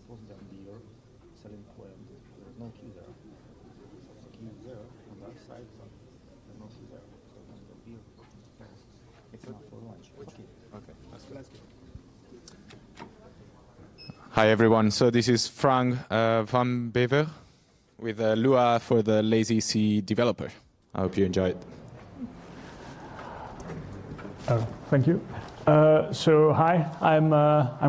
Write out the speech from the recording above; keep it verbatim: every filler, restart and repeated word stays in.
was done beer, selling point. There's no key there. So key is there on that side, but there's no key there. So it's the beer. It's not for lunch. Okay. Okay, that's good. Let's go. Hi everyone, so this is Frank uh, van Bever with uh, Lua for the Lazy C developer. I hope you enjoy it. Oh, thank you. Uh, so hi, I'm uh, I'm